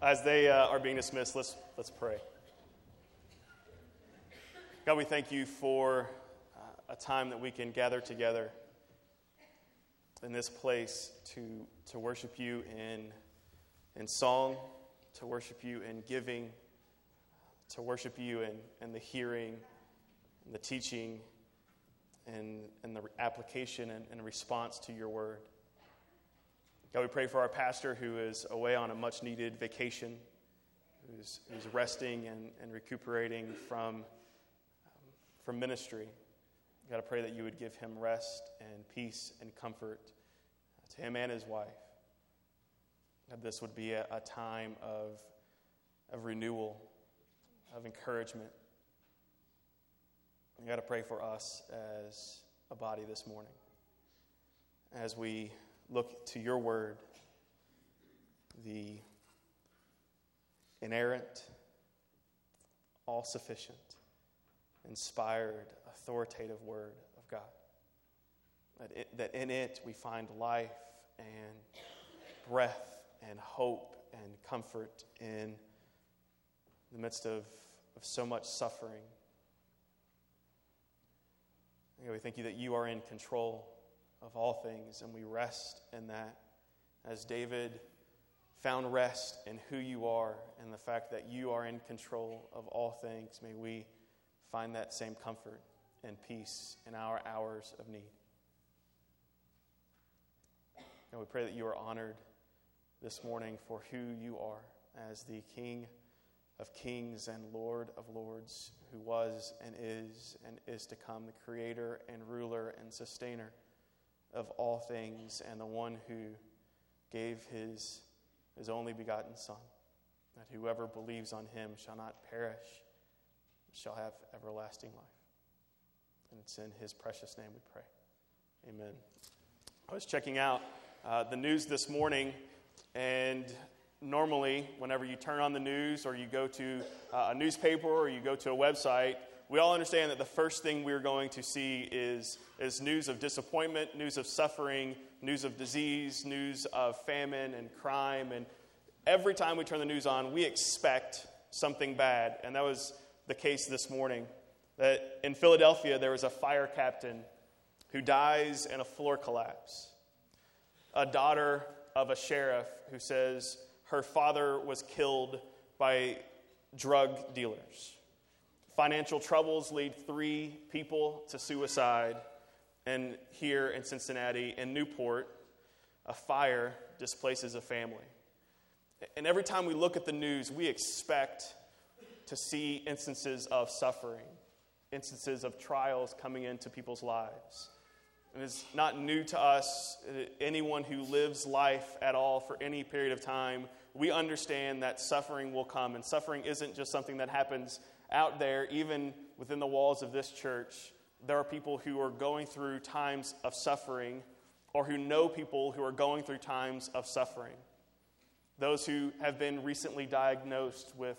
As they are being dismissed, let's pray. God, we thank you for a time that we can gather together in this place to worship you in song, to worship you in giving, to worship you in the hearing, and the teaching, and the application and response to your word. God, we pray for our pastor who is away on a much-needed vacation, who's resting and recuperating from ministry. God, I pray that you would give him rest and peace and comfort to him and his wife. That this would be a time of renewal, of encouragement. And God, I pray for us as a body this morning, as we look to your word, the inerrant, all-sufficient, inspired, authoritative word of God. That in it we find life and breath and hope and comfort in the midst of so much suffering. We thank you that you are in control of all things, and we rest in that. As David found rest in who you are and the fact that you are in control of all things, may we find that same comfort and peace in our hours of need. And we pray that you are honored this morning for who you are as the King of kings and Lord of lords, who was and is to come, the creator and ruler and sustainer of all things, and the one who gave his only begotten Son, that whoever believes on him shall not perish, shall have everlasting life. And it's in his precious name we pray. Amen. I was checking out the news this morning, and normally whenever you turn on the news or you go to a newspaper or you go to a website, we all understand that the first thing we're going to see is news of disappointment, news of suffering, news of disease, news of famine and crime. And every time we turn the news on, we expect something bad. And that was the case this morning. That in Philadelphia, there was a fire captain who dies in a floor collapse. A daughter of a sheriff who says her father was killed by drug dealers. Financial troubles lead 3 people to suicide. And here in Cincinnati, in Newport, a fire displaces a family. And every time we look at the news, we expect to see instances of suffering, instances of trials coming into people's lives. And it's not new to us. Anyone who lives life at all for any period of time, we understand that suffering will come. And suffering isn't just something that happens out there. Even within the walls of this church, there are people who are going through times of suffering, or who know people who are going through times of suffering. Those who have been recently diagnosed with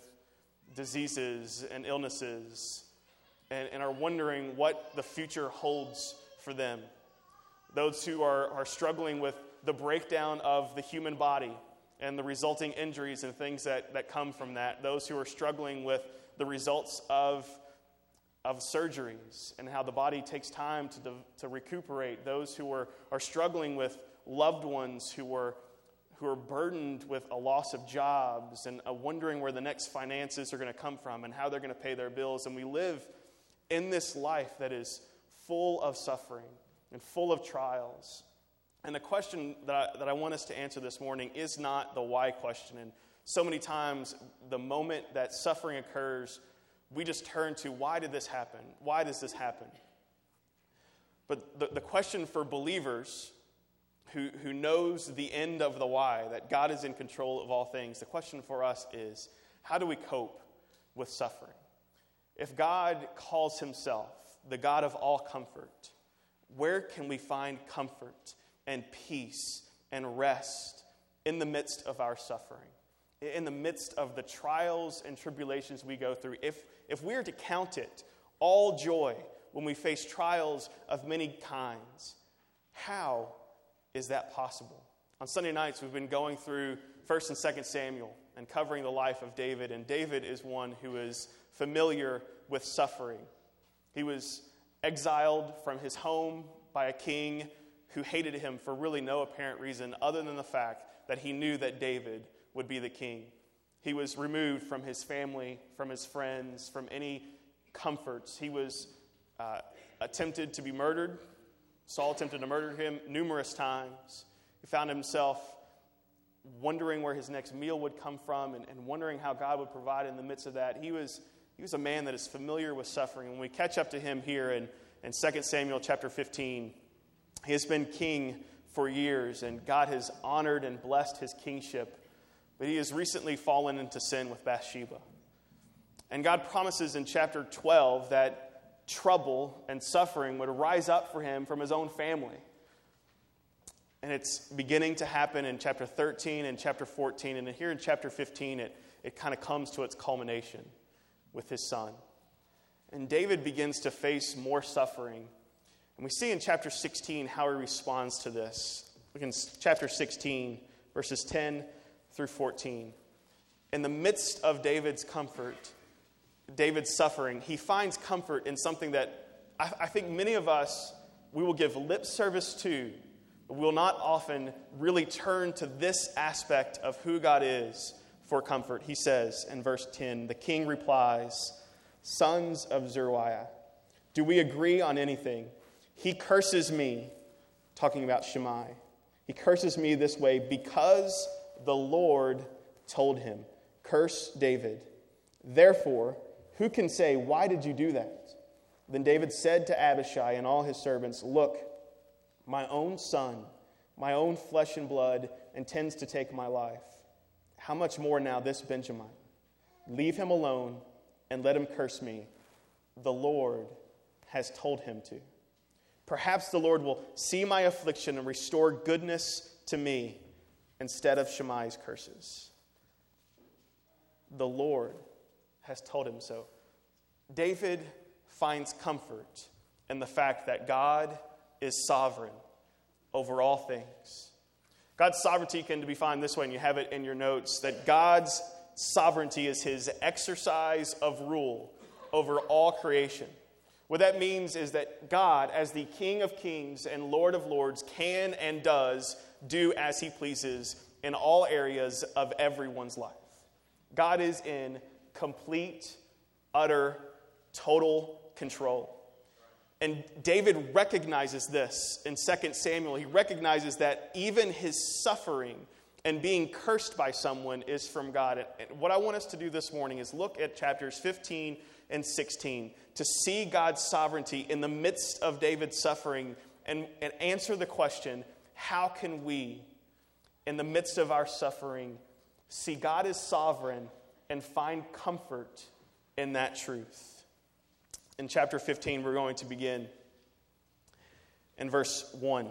diseases and illnesses and are wondering what the future holds for them. Those who are struggling with the breakdown of the human body and the resulting injuries and things that come from that. Those who are struggling with the results of surgeries and how the body takes time to recuperate. Those who are struggling with loved ones who are burdened with a loss of jobs and wondering where the next finances are going to come from and how they're going to pay their bills. And we live in this life that is full of suffering and full of trials. And the question that I want us to answer this morning is not the why question. And so many times, the moment that suffering occurs, we just turn to, why did this happen? Why does this happen? But the question for believers who knows the end of the why, that God is in control of all things, the question for us is, how do we cope with suffering? If God calls himself the God of all comfort, where can we find comfort and peace and rest in the midst of our suffering? In the midst of the trials and tribulations we go through? If we are to count it all joy when we face trials of many kinds, how is that possible? On Sunday nights, we've been going through 1 and 2 Samuel. and covering the life of David. And David is one who is familiar with suffering. He was exiled from his home by a king who hated him for really no apparent reason other than the fact that he knew that David would be the king. He was removed from his family, from his friends, from any comforts. He was attempted to be murdered. Saul attempted to murder him numerous times. He found himself wondering where his next meal would come from and wondering how God would provide in the midst of that. He was a man that is familiar with suffering. When we catch up to him here in 2 Samuel chapter 15, he has been king for years, and God has honored and blessed his kingship. But he has recently fallen into sin with Bathsheba. And God promises in chapter 12 that trouble and suffering would rise up for him from his own family. And it's beginning to happen in chapter 13 and chapter 14. And here in chapter 15, it kind of comes to its culmination with his son. And David begins to face more suffering. And we see in chapter 16 how he responds to this. Look in chapter 16, verses 10 through 14. In the midst of David's comfort, David's suffering, he finds comfort in something that I think many of us, we will give lip service to, but we will not often really turn to this aspect of who God is for comfort. He says in verse 10, the king replies, "Sons of Zeruiah, do we agree on anything? He curses me," talking about Shimei. "He curses me this way because the Lord told him, 'Curse David.' Therefore, who can say, 'Why did you do that?'" Then David said to Abishai and all his servants, "Look, my own son, my own flesh and blood, intends to take my life. How much more now this Benjamin? Leave him alone and let him curse me. The Lord has told him to. Perhaps the Lord will see my affliction and restore goodness to me instead of Shimei's curses." The Lord has told him so. David finds comfort in the fact that God is sovereign over all things. God's sovereignty can be defined this way, and you have it in your notes, that God's sovereignty is his exercise of rule over all creation. What that means is that God, as the King of Kings and Lord of Lords, can and does do as he pleases in all areas of everyone's life. God is in complete, utter, total control. And David recognizes this in 2 Samuel. He recognizes that even his suffering and being cursed by someone is from God. And what I want us to do this morning is look at chapters 15 and 16 to see God's sovereignty in the midst of David's suffering and answer the question, how can we, in the midst of our suffering, see God is sovereign and find comfort in that truth? In chapter 15, we're going to begin in verse 1.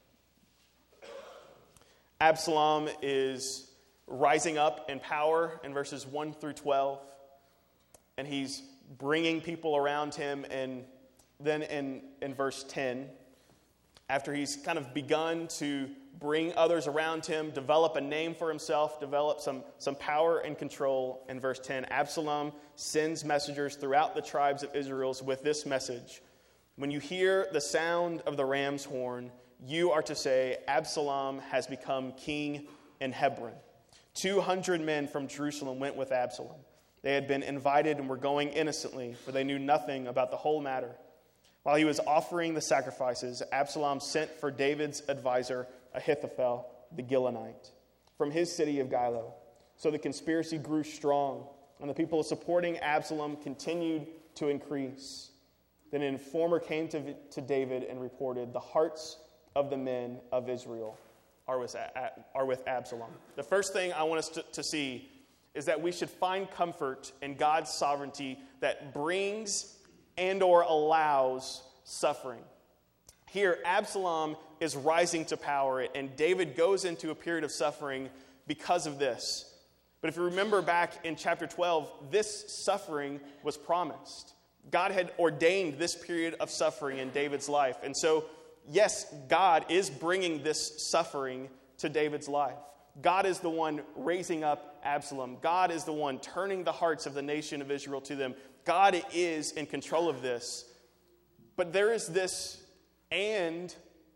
Absalom is rising up in power in verses 1 through 12. And he's bringing people around him. And then in verse 10, after he's kind of begun to bring others around him, develop a name for himself, develop some power and control, in verse 10, Absalom sends messengers throughout the tribes of Israel with this message. When you hear the sound of the ram's horn, you are to say, Absalom has become king in Hebron. 200 men from Jerusalem went with Absalom. They had been invited and were going innocently, for they knew nothing about the whole matter. While he was offering the sacrifices, Absalom sent for David's advisor, Ahithophel, the Gilonite, from his city of Gilo. So the conspiracy grew strong, and the people supporting Absalom continued to increase. Then an informer came to David and reported, the hearts of the men of Israel are with Absalom. The first thing I want us to see is that we should find comfort in God's sovereignty that brings and or allows suffering. Here, Absalom is rising to power, and David goes into a period of suffering because of this. But if you remember back in chapter 12, this suffering was promised. God had ordained this period of suffering in David's life. And so, yes, God is bringing this suffering to David's life. God is the one raising up Absalom. God is the one turning the hearts of the nation of Israel to them. God is in control of this. But there is this and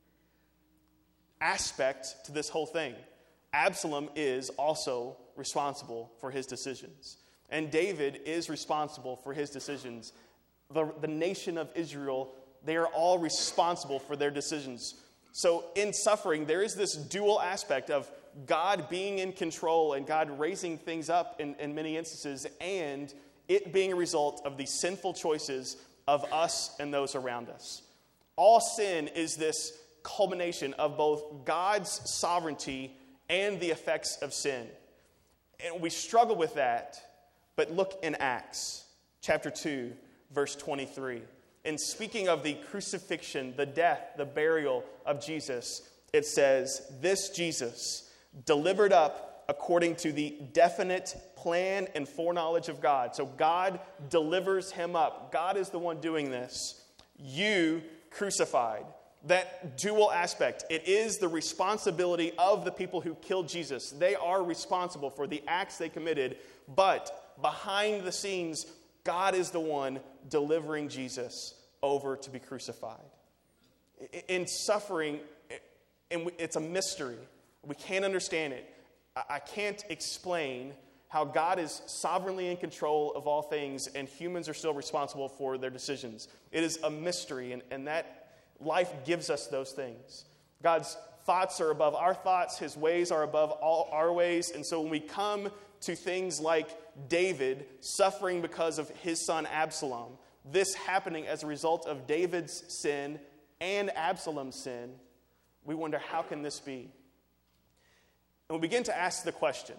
aspect to this whole thing. Absalom is also responsible for his decisions. And David is responsible for his decisions. The nation of Israel, they are all responsible for their decisions. So in suffering, there is this dual aspect of God being in control and God raising things up in many instances, and it being a result of the sinful choices of us and those around us. All sin is this culmination of both God's sovereignty and the effects of sin. And we struggle with that, but look in Acts chapter 2, verse 23. In speaking of the crucifixion, the death, the burial of Jesus, it says, "This Jesus, delivered up according to the definite plan and foreknowledge of God." So God delivers him up. God is the one doing this. "You crucified." That dual aspect. It is the responsibility of the people who killed Jesus. They are responsible for the acts they committed, but behind the scenes, God is the one delivering Jesus over to be crucified. In suffering, and it's a mystery. We can't understand it. I can't explain how God is sovereignly in control of all things and humans are still responsible for their decisions. It is a mystery, and that life gives us those things. God's thoughts are above our thoughts. His ways are above all our ways. And so when we come to things like David suffering because of his son Absalom, this happening as a result of David's sin and Absalom's sin, we wonder, how can this be? And we begin to ask the question,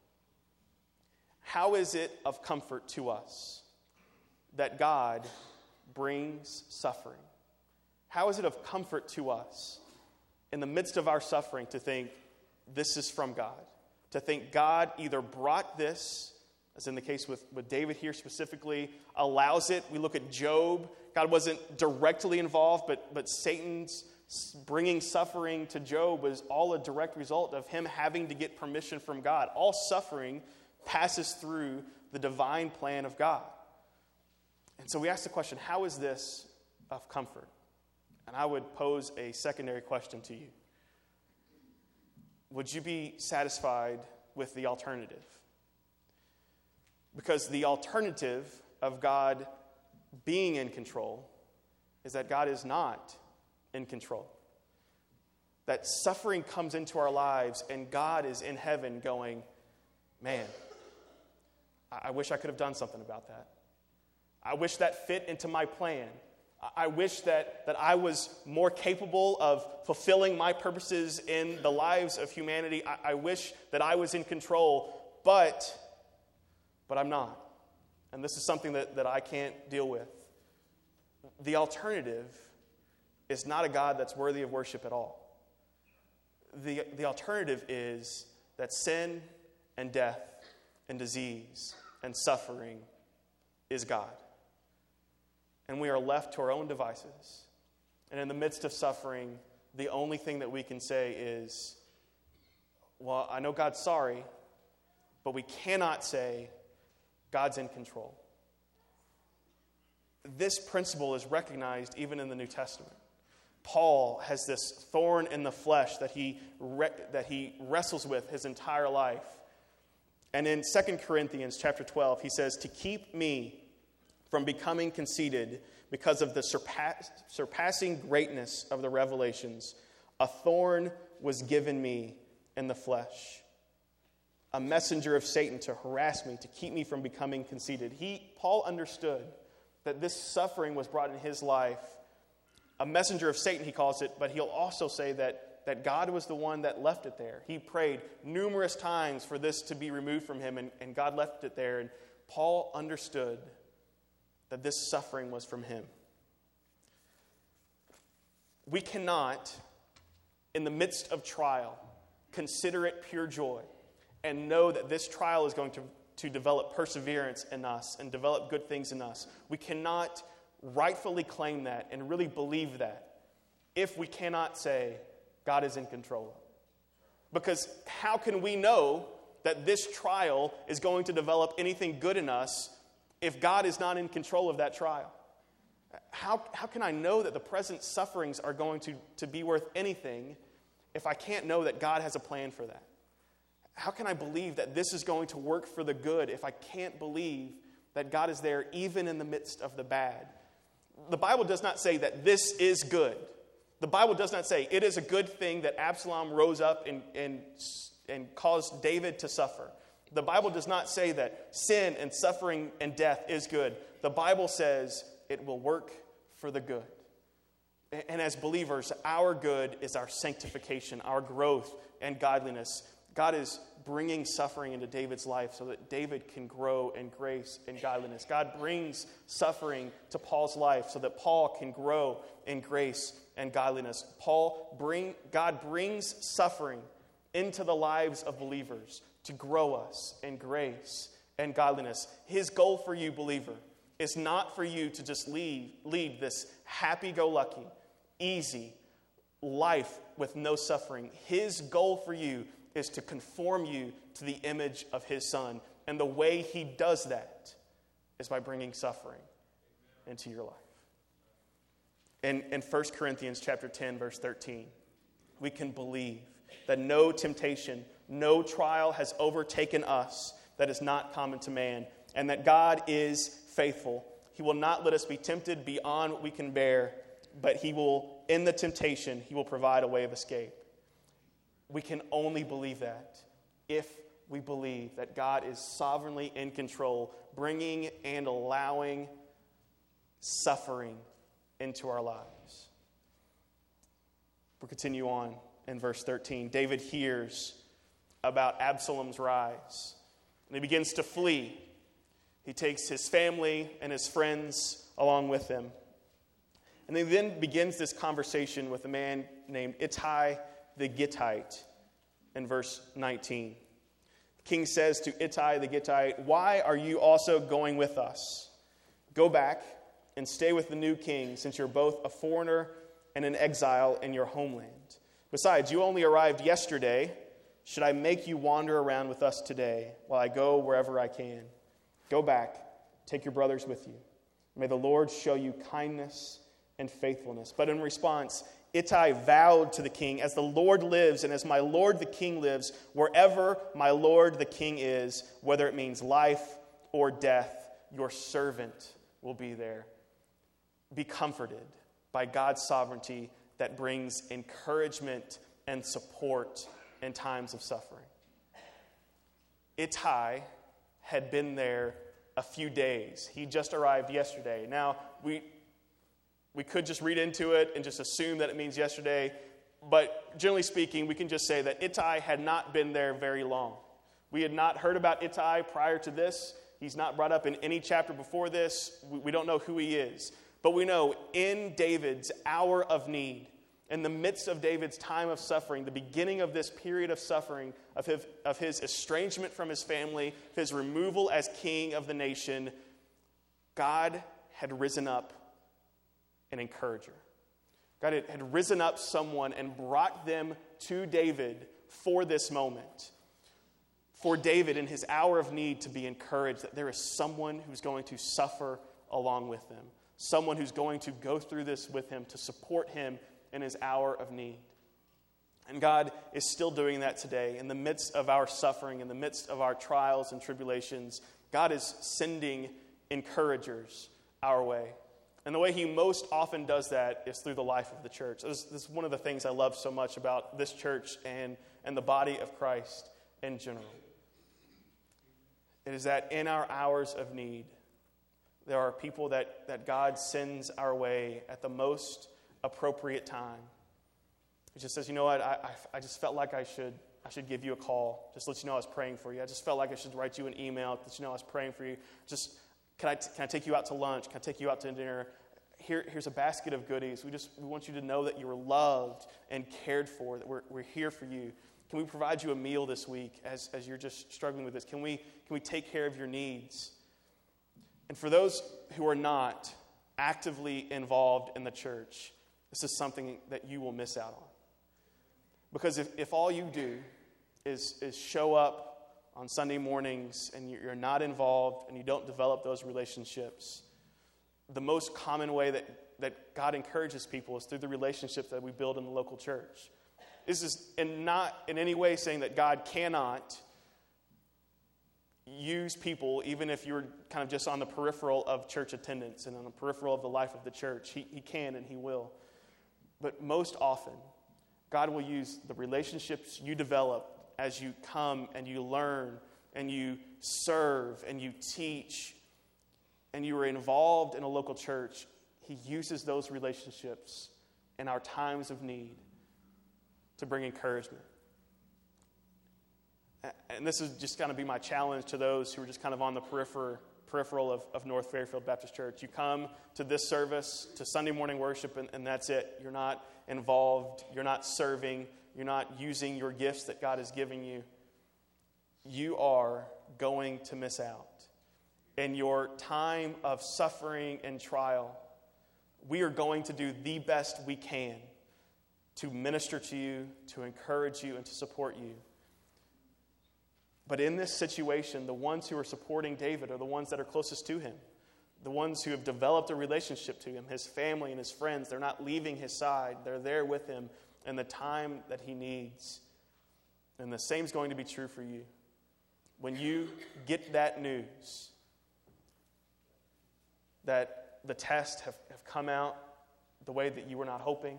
how is it of comfort to us that God brings suffering? How is it of comfort to us in the midst of our suffering to think this is from God? To think God either brought this, as in the case with David here specifically, allows it. We look at Job. God wasn't directly involved, but Satan's bringing suffering to Job was all a direct result of him having to get permission from God. All suffering passes through the divine plan of God. And so we ask the question, how is this of comfort? And I would pose a secondary question to you. Would you be satisfied with the alternative? Because the alternative of God being in control is that God is not in control. That suffering comes into our lives and God is in heaven going, man, I wish I could have done something about that. I wish that fit into my plan. I wish that I was more capable of fulfilling my purposes in the lives of humanity. I wish that I was in control, but I'm not. And this is something that I can't deal with. The alternative is not a God that's worthy of worship at all. The alternative is that sin and death and disease and suffering is God. And we are left to our own devices. And in the midst of suffering, the only thing that we can say is, well, I know God's sorry, but we cannot say God's in control. This principle is recognized even in the New Testament. Paul has this thorn in the flesh that he wrestles with his entire life. And in 2 Corinthians chapter 12, he says, "To keep me from becoming conceited because of the surpassing greatness of the revelations, a thorn was given me in the flesh, a messenger of Satan to harass me, to keep me from becoming conceited." Paul understood that this suffering was brought in his life. A messenger of Satan, he calls it, but he'll also say that God was the one that left it there. He prayed numerous times for this to be removed from him, and God left it there. And Paul understood that this suffering was from him. We cannot, in the midst of trial, consider it pure joy and know that this trial is going to develop perseverance in us and develop good things in us. We cannot rightfully claim that and really believe that if we cannot say God is in control. Because how can we know that this trial is going to develop anything good in us if God is not in control of that trial? How can I know that the present sufferings are going to be worth anything if I can't know that God has a plan for that? How can I believe that this is going to work for the good if I can't believe that God is there even in the midst of the bad? The Bible does not say that this is good. The Bible does not say it is a good thing that Absalom rose up and caused David to suffer. The Bible does not say that sin and suffering and death is good. The Bible says it will work for the good. And as believers, our good is our sanctification, our growth and godliness. God is bringing suffering into David's life so that David can grow in grace and godliness. God brings suffering to Paul's life so that Paul can grow in grace and godliness. God brings suffering into the lives of believers to grow us in grace and godliness. His goal for you, believer, is not for you to just lead this happy-go-lucky, easy life with no suffering. His goal for you is to conform you to the image of his Son. And the way he does that is by bringing suffering into your life. In 1 Corinthians chapter 10, verse 13, we can believe that no temptation, no trial has overtaken us that is not common to man, and that God is faithful. He will not let us be tempted beyond what we can bear, but he will, in the temptation, he will provide a way of escape. We can only believe that if we believe that God is sovereignly in control, bringing and allowing suffering into our lives. We'll continue on in verse 13. David hears about Absalom's rise, and he begins to flee. He takes his family and his friends along with him. And he then begins this conversation with a man named Ittai the Gittite in verse 19. The king says to Ittai the Gittite, "Why are you also going with us? Go back and stay with the new king, since you're both a foreigner and an exile in your homeland. Besides, you only arrived yesterday. Should I make you wander around with us today while I go wherever I can? Go back, take your brothers with you. May the Lord show you kindness and faithfulness." But in response, Ittai vowed to the king, "As the Lord lives and as my lord the king lives, wherever my lord the king is, whether it means life or death, your servant will be there." Be comforted by God's sovereignty that brings encouragement and support in times of suffering. Ittai had been there a few days. He just arrived yesterday. Now, we could just read into it and just assume that it means yesterday, but generally speaking, we can just say that Ittai had not been there very long. We had not heard about Ittai prior to this. He's not brought up in any chapter before this. We don't know who he is. But we know in David's hour of need, in the midst of David's time of suffering, the beginning of this period of suffering, of his estrangement from his family, his removal as king of the nation, God had risen up an encourager. God had risen up someone and brought them to David for this moment. For David in his hour of need to be encouraged that there is someone who's going to suffer along with them. Someone who's going to go through this with him to support him in his hour of need. And God is still doing that today. In the midst of our suffering, in the midst of our trials and tribulations, God is sending encouragers our way. And the way he most often does that is through the life of the church. This is one of the things I love so much about this church and the body of Christ in general. It is that in our hours of need, there are people that God sends our way at the most appropriate time. He just says, "You know what, I just felt like I should give you a call. Just let you know I was praying for you. I just felt like I should write you an email, let you know I was praying for you. Just, can I take you out to lunch? Can I take you out to dinner? Here's a basket of goodies. We want you to know that you are loved and cared for, that we're here for you. Can we provide you a meal this week as you're just struggling with this? Can we take care of your needs?" And for those who are not actively involved in the church, this is something that you will miss out on. Because if all you do is show up on Sunday mornings and you're not involved and you don't develop those relationships, the most common way that God encourages people is through the relationships that we build in the local church. This is not in any way saying that God cannot use people, even if you're kind of just on the peripheral of church attendance and on the peripheral of the life of the church. He can and He will. But most often, God will use the relationships you develop as you come and you learn and you serve and you teach and you are involved in a local church. He uses those relationships in our times of need to bring encouragement. And this is just going to be my challenge to those who are just kind of on the peripheral of North Fairfield Baptist Church. You come to this service, to Sunday morning worship, and that's it. You're not involved. You're not serving. You're not using your gifts that God is giving you. You are going to miss out. In your time of suffering and trial, we are going to do the best we can to minister to you, to encourage you, and to support you. But in this situation, the ones who are supporting David are the ones that are closest to him, the ones who have developed a relationship to him, his family and his friends. They're not leaving his side. They're there with him in the time that he needs. And the same is going to be true for you. When you get that news that the tests have come out the way that you were not hoping,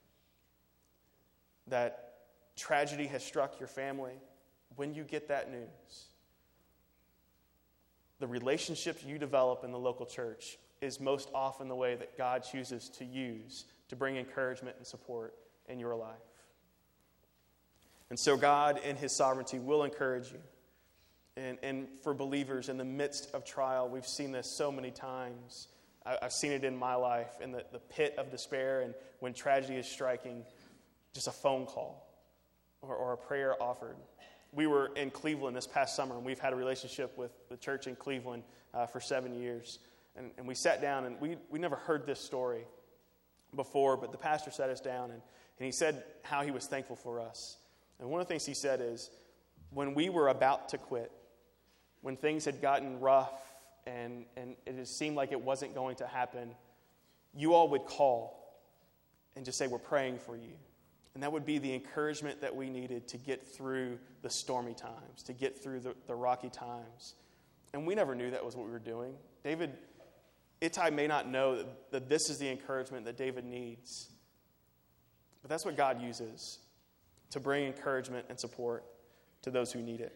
that tragedy has struck your family, when you get that news, the relationships you develop in the local church is most often the way that God chooses to use to bring encouragement and support in your life. And so God, in His sovereignty, will encourage you. And for believers in the midst of trial, we've seen this so many times. I've seen it in my life, in the pit of despair, and when tragedy is striking, just a phone call or a prayer offered. We were in Cleveland this past summer, and we've had a relationship with the church in Cleveland for 7 years. And we sat down, and we never heard this story before, but the pastor sat us down, and he said how he was thankful for us. And one of the things he said is, when we were about to quit, when things had gotten rough and it just seemed like it wasn't going to happen, you all would call and just say, we're praying for you. And that would be the encouragement that we needed to get through the stormy times, to get through the rocky times. And we never knew that was what we were doing. Ittai may not know that this is the encouragement that David needs. But that's what God uses to bring encouragement and support to those who need it.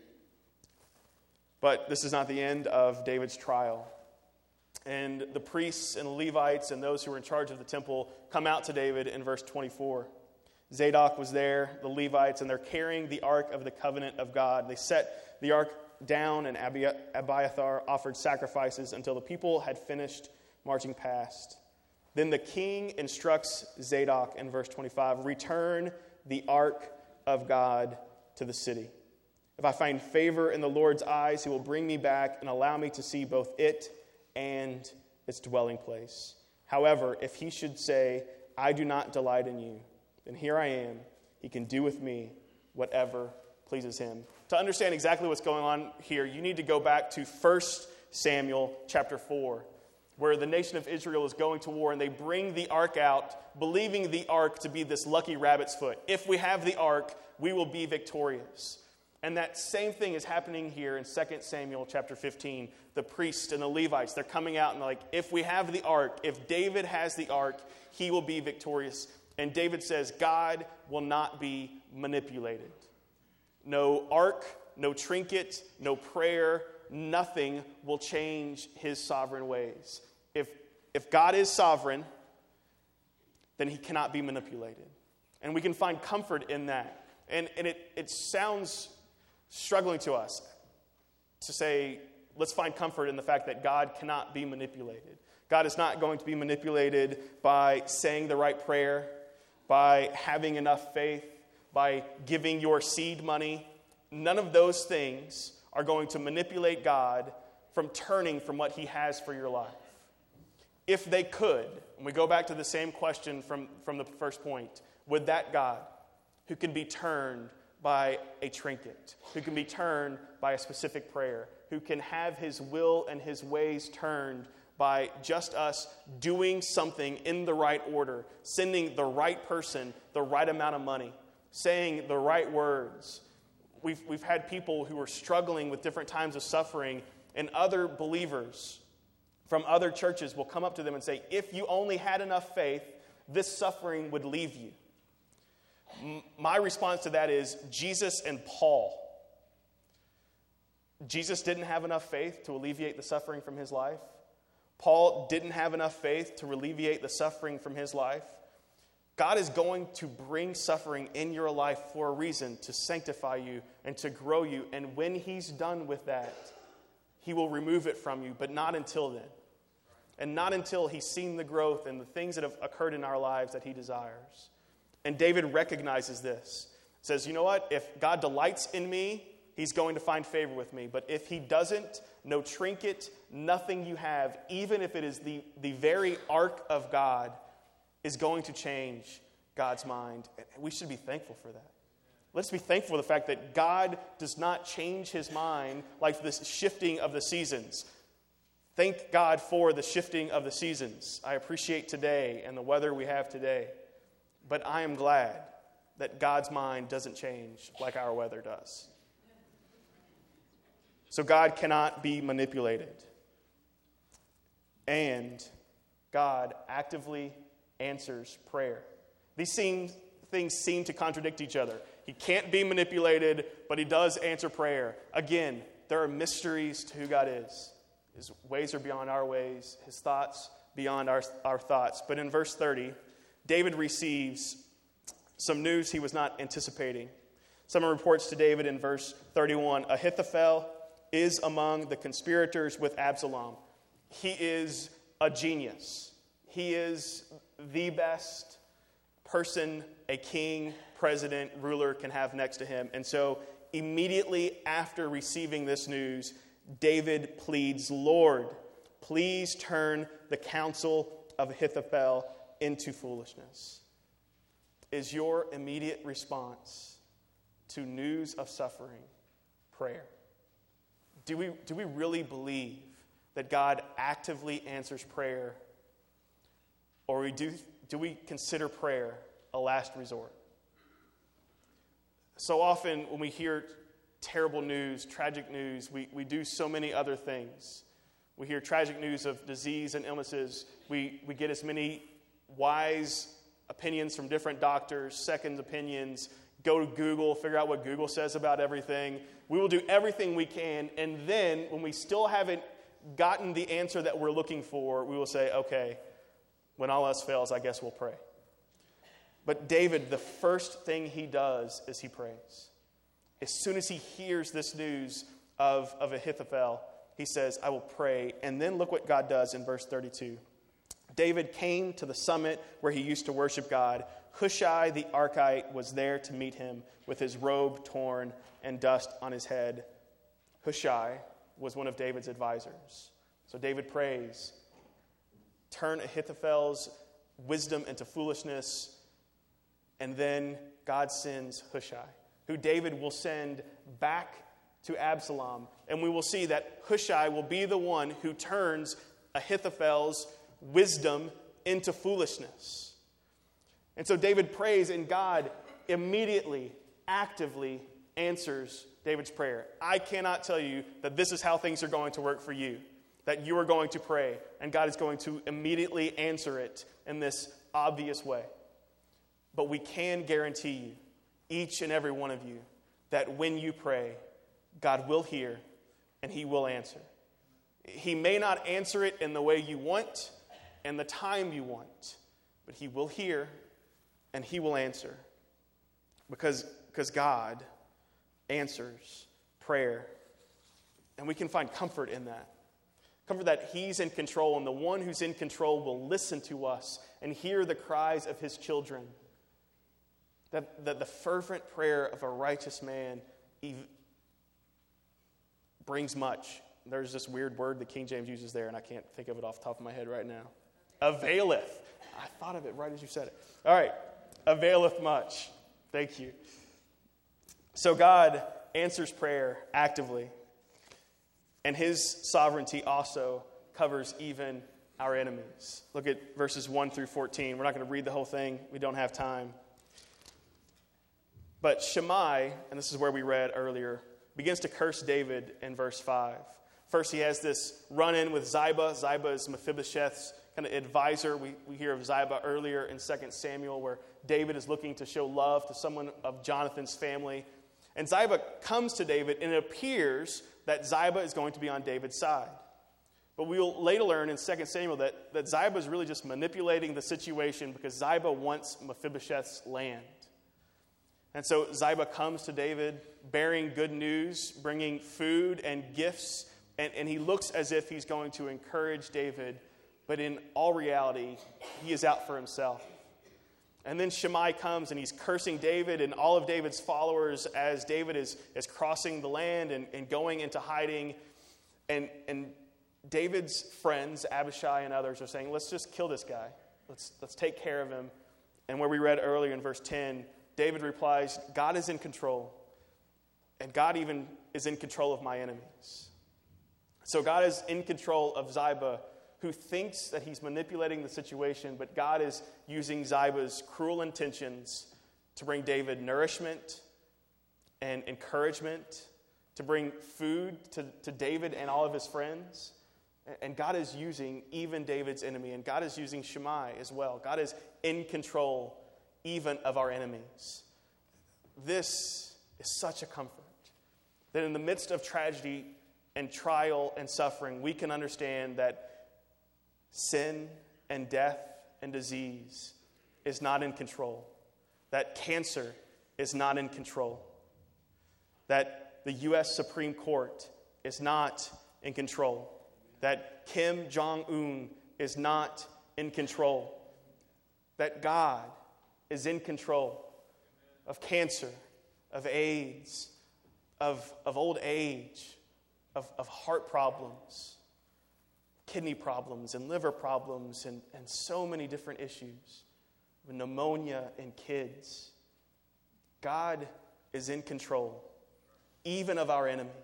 But this is not the end of David's trial. And the priests and the Levites and those who were in charge of the temple come out to David in verse 24. Zadok was there, the Levites, and they're carrying the ark of the covenant of God. They set the ark down, and Abiathar offered sacrifices until the people had finished marching past. Then the king instructs Zadok in verse 25, return the ark of God to the city. If I find favor in the Lord's eyes, He will bring me back and allow me to see both it and its dwelling place. However, if He should say, I do not delight in you, then here I am. He can do with me whatever pleases Him. To understand exactly what's going on here, you need to go back to 1 Samuel chapter 4, where the nation of Israel is going to war, and they bring the ark out, believing the ark to be this lucky rabbit's foot. If we have the ark, we will be victorious. And that same thing is happening here in 2 Samuel chapter 15. The priests and the Levites, they're coming out and they're like, if we have the ark, if David has the ark, he will be victorious. And David says, God will not be manipulated. No ark, no trinket, no prayer, nothing will change His sovereign ways. If God is sovereign, then He cannot be manipulated. And we can find comfort in that. And it sounds struggling to us to say, let's find comfort in the fact that God cannot be manipulated. God is not going to be manipulated by saying the right prayer, by having enough faith, by giving your seed money. None of those things are going to manipulate God from turning from what He has for your life. If they could, and we go back to the same question from the first point, would that God, who can be turned by a trinket, who can be turned by a specific prayer, who can have his will and his ways turned by just us doing something in the right order, sending the right person the right amount of money, saying the right words. We've had people who are struggling with different times of suffering, and other believers from other churches will come up to them and say, if you only had enough faith, this suffering would leave you. My response to that is Jesus and Paul. Jesus didn't have enough faith to alleviate the suffering from his life. Paul didn't have enough faith to alleviate the suffering from his life. God is going to bring suffering in your life for a reason, to sanctify you and to grow you. And when he's done with that, he will remove it from you, but not until then. And not until he's seen the growth and the things that have occurred in our lives that he desires. And David recognizes this. Says, you know what? If God delights in me, he's going to find favor with me. But if he doesn't, no trinket, nothing you have, even if it is the very ark of God, is going to change God's mind. We should be thankful for that. Let's be thankful for the fact that God does not change his mind like this shifting of the seasons. Thank God for the shifting of the seasons. I appreciate today and the weather we have today. But I am glad that God's mind doesn't change like our weather does. So God cannot be manipulated. And God actively answers prayer. These things seem to contradict each other. He can't be manipulated, but he does answer prayer. Again, there are mysteries to who God is. His ways are beyond our ways. His thoughts beyond our thoughts. But in verse 30, David receives some news he was not anticipating. Someone reports to David in verse 31, Ahithophel is among the conspirators with Absalom. He is a genius. He is the best person a king, president, ruler can have next to him. And so immediately after receiving this news, David pleads, Lord, please turn the counsel of Ahithophel into foolishness. Is your immediate response to news of suffering prayer? Do we really believe that God actively answers prayer? Or do we consider prayer a last resort? So often when we hear terrible news, tragic news, we do so many other things. We hear tragic news of disease and illnesses. We get as many wise opinions from different doctors, second opinions, go to Google, figure out what Google says about everything. We will do everything we can, and then when we still haven't gotten the answer that we're looking for, we will say, okay, when all else fails, I guess we'll pray. But David, the first thing he does is he prays. As soon as he hears this news of Ahithophel, he says, I will pray. And then look what God does in verse 32. David came to the summit where he used to worship God. Hushai the Archite was there to meet him with his robe torn and dust on his head. Hushai was one of David's advisors. So David prays, turn Ahithophel's wisdom into foolishness, and then God sends Hushai, who David will send back to Absalom. And we will see that Hushai will be the one who turns Ahithophel's wisdom into foolishness. And so David prays, and God immediately, actively answers David's prayer. I cannot tell you that this is how things are going to work for you, that you are going to pray, and God is going to immediately answer it in this obvious way. But we can guarantee you, each and every one of you, that when you pray, God will hear and he will answer. He may not answer it in the way you want and the time you want, but he will hear and he will answer. Because God answers prayer. And we can find comfort in that. Comfort that he's in control, and the one who's in control will listen to us and hear the cries of his children. That the fervent prayer of a righteous man brings much. There's this weird word that King James uses there, and I can't think of it off the top of my head right now. Availeth. I thought of it right as you said it. All right. Availeth much. Thank you. So God answers prayer actively, and his sovereignty also covers even our enemies. Look at verses 1 through 14. We're not going to read the whole thing. We don't have time. But Shimei, and this is where we read earlier, begins to curse David in verse 5. First, he has this run-in with Ziba. Ziba is Mephibosheth's kind of advisor. We hear of Ziba earlier in 2 Samuel, where David is looking to show love to someone of Jonathan's family. And Ziba comes to David, and it appears that Ziba is going to be on David's side. But we will later learn in 2 Samuel that Ziba is really just manipulating the situation because Ziba wants Mephibosheth's land. And so Ziba comes to David bearing good news, bringing food and gifts, and he looks as if he's going to encourage David, but in all reality, he is out for himself. And then Shimei comes and he's cursing David and all of David's followers as David is crossing the land and going into hiding. And David's friends, Abishai and others, are saying, let's just kill this guy. Let's take care of him. And where we read earlier in verse 10, David replies, God is in control. And God even is in control of my enemies. So God is in control of Ziba, who thinks that he's manipulating the situation, but God is using Ziba's cruel intentions to bring David nourishment and encouragement, to bring food to David and all of his friends. And God is using even David's enemy, and God is using Shimei as well. God is in control even of our enemies. This is such a comfort, that in the midst of tragedy and trial and suffering, we can understand that sin and death and disease is not in control, that cancer is not in control, that the U.S. Supreme Court is not in control, that Kim Jong-un is not in control, that God is in control of cancer, of AIDS, of old age, of heart problems, kidney problems, and liver problems, and so many different issues, pneumonia in kids. God is in control, even of our enemies.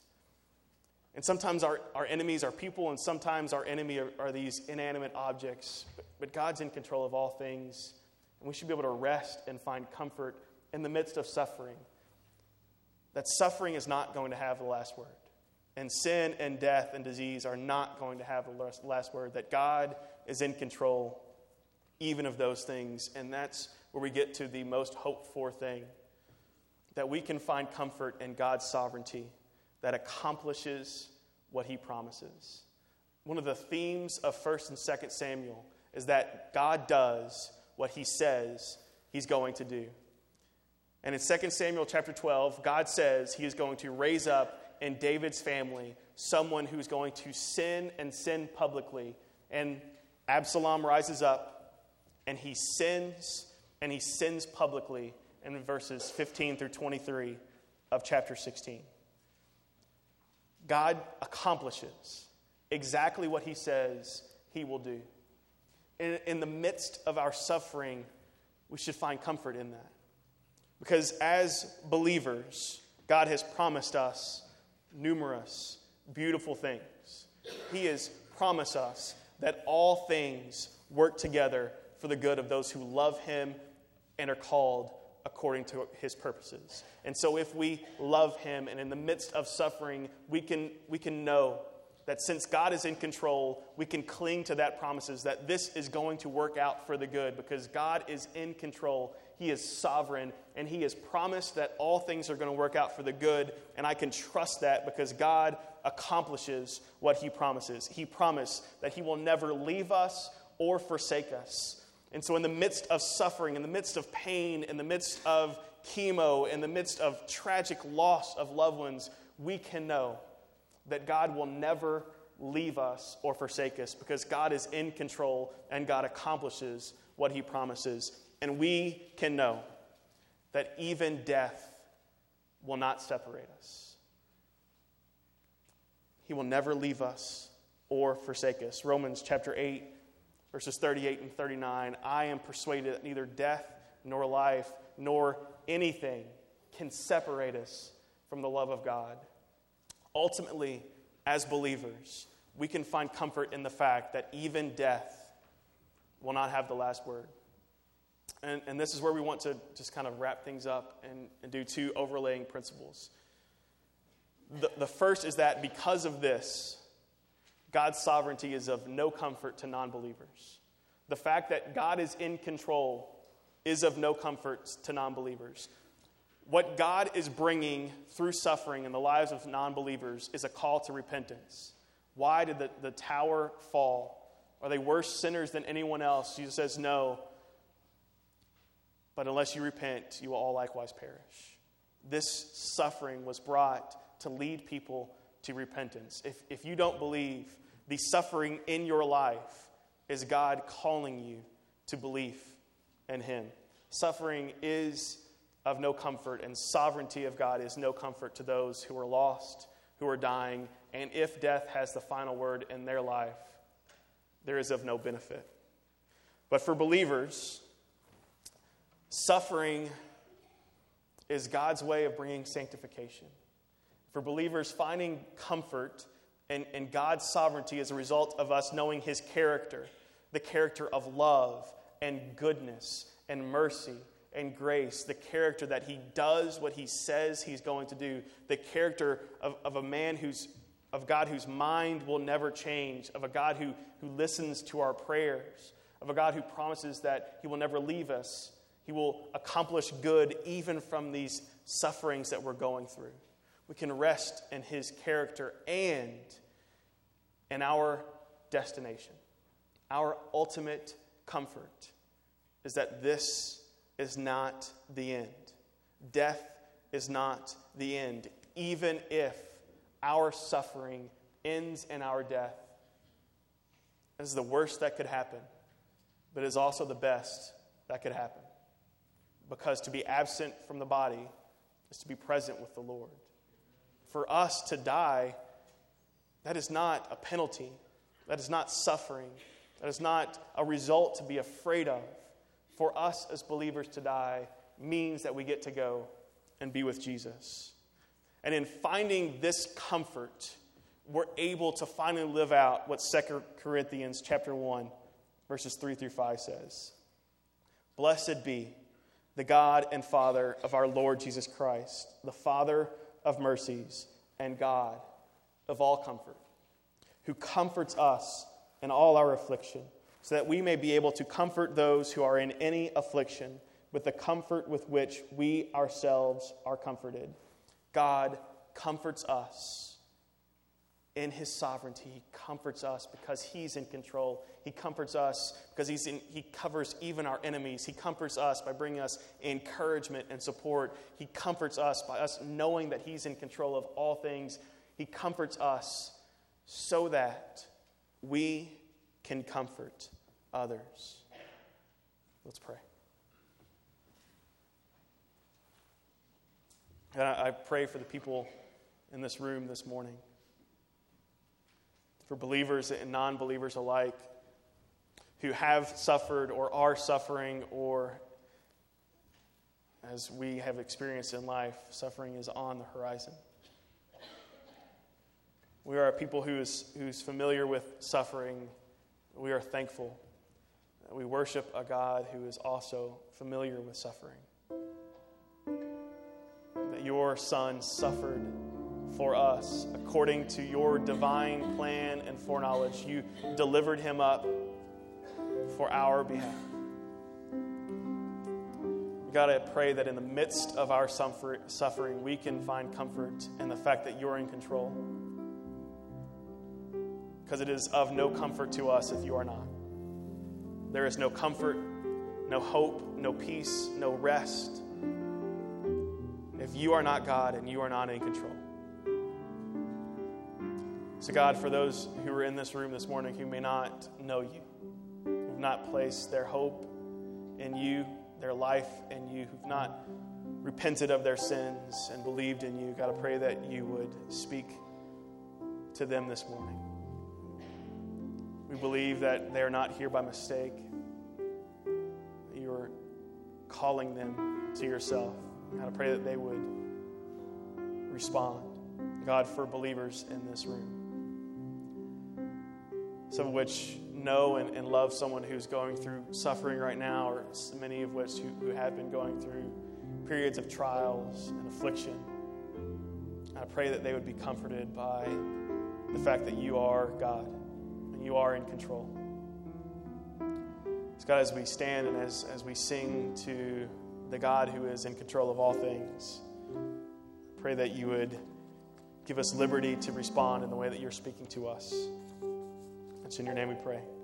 And sometimes our enemies are people, and sometimes our enemy are these inanimate objects. But God's in control of all things, and we should be able to rest and find comfort in the midst of suffering. That suffering is not going to have the last word. And sin and death and disease are not going to have the last word. That God is in control even of those things. And that's where we get to the most hoped for thing. That we can find comfort in God's sovereignty that accomplishes what he promises. One of the themes of 1 and 2 Samuel is that God does what he says he's going to do. And in 2 Samuel chapter 12, God says he is going to raise up in David's family someone who's going to sin and sin publicly. And Absalom rises up and he sins publicly in verses 15 through 23 of chapter 16. God accomplishes exactly what he says he will do. In the midst of our suffering, we should find comfort in that. Because as believers, God has promised us numerous, beautiful things. He has promised us that all things work together for the good of those who love him and are called according to his purposes. And so if we love him and in the midst of suffering, we can know that since God is in control, we can cling to that promises that this is going to work out for the good because God is in control. He is sovereign, and he has promised that all things are going to work out for the good, and I can trust that because God accomplishes what he promises. He promised that he will never leave us or forsake us. And so in the midst of suffering, in the midst of pain, in the midst of chemo, in the midst of tragic loss of loved ones, we can know that God will never leave us or forsake us because God is in control and God accomplishes what he promises. And we can know that even death will not separate us. He will never leave us or forsake us. Romans chapter 8, verses 38 and 39, I am persuaded that neither death nor life nor anything can separate us from the love of God. Ultimately, as believers, we can find comfort in the fact that even death will not have the last word. And this is where we want to just kind of wrap things up and do two overlaying principles. The first is that because of this, God's sovereignty is of no comfort to non-believers. The fact that God is in control is of no comfort to non-believers. What God is bringing through suffering in the lives of non-believers is a call to repentance. Why did the tower fall? Are they worse sinners than anyone else? Jesus says, no. But unless you repent, you will all likewise perish. This suffering was brought to lead people to repentance. If you don't believe, the suffering in your life is God calling you to belief in Him. Suffering is of no comfort, and sovereignty of God is no comfort to those who are lost, who are dying, and if death has the final word in their life, there is of no benefit. But for believers, suffering is God's way of bringing sanctification. For believers, finding comfort in God's sovereignty as a result of us knowing His character, the character of love and goodness and mercy and grace, the character that He does what He says He's going to do, the character of a man of God whose mind will never change, of a God who listens to our prayers, of a God who promises that He will never leave us. He will accomplish good even from these sufferings that we're going through. We can rest in His character and in our destination. Our ultimate comfort is that this is not the end. Death is not the end. Even if our suffering ends in our death, this is the worst that could happen, but it is also the best that could happen. Because to be absent from the body is to be present with the Lord. For us to die, that is not a penalty. That is not suffering. That is not a result to be afraid of. For us as believers to die means that we get to go and be with Jesus. And in finding this comfort, we're able to finally live out what 2 Corinthians chapter 1, verses 3 through 5 says. Blessed be the God and Father of our Lord Jesus Christ, the Father of mercies and God of all comfort, who comforts us in all our affliction, so that we may be able to comfort those who are in any affliction with the comfort with which we ourselves are comforted. God comforts us in His sovereignty. He comforts us because He's in control. He comforts us because He covers even our enemies. He comforts us by bringing us encouragement and support. He comforts us by us knowing that He's in control of all things. He comforts us so that we can comfort others. Let's pray. And I pray for the people in this room this morning, for believers and non-believers alike who have suffered or are suffering, or as we have experienced in life, suffering is on the horizon. We are a people who's familiar with suffering. We are thankful that we worship a God who is also familiar with suffering. That your Son suffered for us according to your divine plan and foreknowledge. You delivered Him up for our behalf. God, I pray that in the midst of our suffering, we can find comfort in the fact that you're in control. Because it is of no comfort to us if you are not. There is no comfort, no hope, no peace, no rest if you are not God and you are not in control. So God, for those who are in this room this morning who may not know you, who've not placed their hope in you, their life in you, who've not repented of their sins and believed in you, God, I pray that you would speak to them this morning. We believe that they are not here by mistake. You're calling them to yourself. God, I pray that they would respond. God, for believers in this room, some of which know and love someone who's going through suffering right now, or many of which who have been going through periods of trials and affliction. I pray that they would be comforted by the fact that you are God and you are in control. So God, as we stand and as we sing to the God who is in control of all things, I pray that you would give us liberty to respond in the way that you're speaking to us. It's in your name we pray.